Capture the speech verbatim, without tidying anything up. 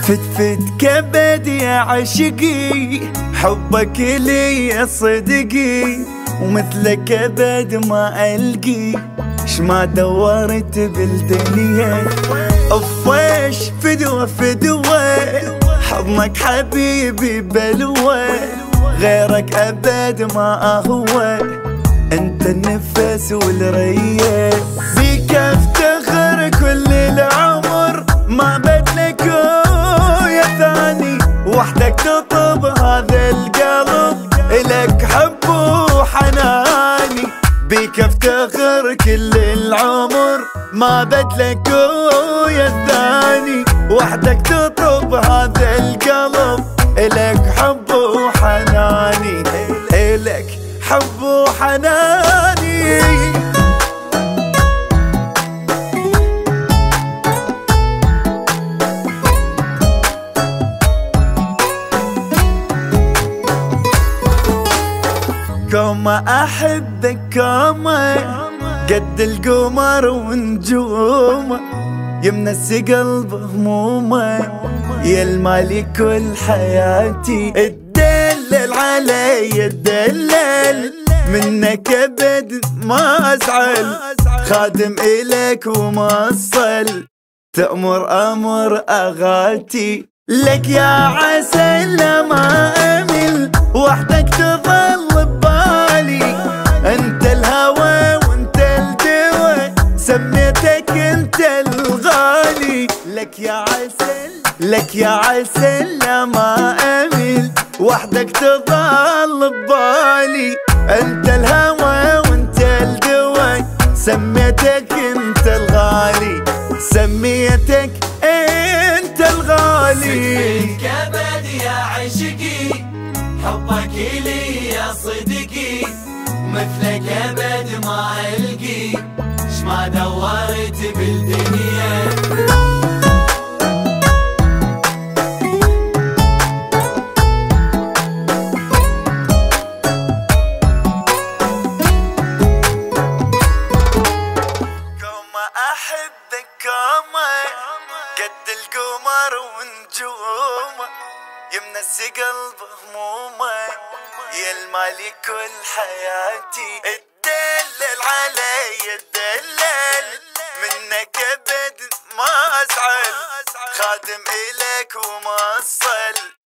فتفت كبد يا عشقي، حبك لي صدقي، ومثلك ابد ما القي، شما دورت بالدنيا. افويش فدوة فدوة، حضنك حبيبي بلوى، غيرك ابد ما اهوى، انت النفس والريه. بيك افتخر كل العمر، ما بدلك يا ثاني، وحدك تطب هذا القلب، الك حب وحناني. بيك افتخر كل العمر، ما بدلك يا ثاني، وحدك تطب هذا القلب، الك حب وحناني، الك حب وحناني. كما احبك كما قد القمر ونجومه، يمنس قلب همومه، يا المالي كل حياتي. اتدلل علي اتدلل، منك ابد ما ازعل، خادم الك وموصل، تأمر امر اغاتي. لك يا عسل ما امل، وحدك تظل ببالي، انت الهوى وانت الدواء، سميتك انت الغالي. لك يا عسل لك يا عسل ما امل، وحدك تظل ببالي، انت الهوى وانت الدواء، سميتك انت الغالي، سميتك انت الغالي. فتفت كبد يا عشقي، حبك لي يا صدقي، مثلك ابد ما القي، شما دورت بالدنيا. احبك كما قد القمر ونجومه، يمنس قلب همومه، يا المالي كل حياتي. اتدلل علي اتدلل، منك ابد ما ازعل، خادم الك وموصل.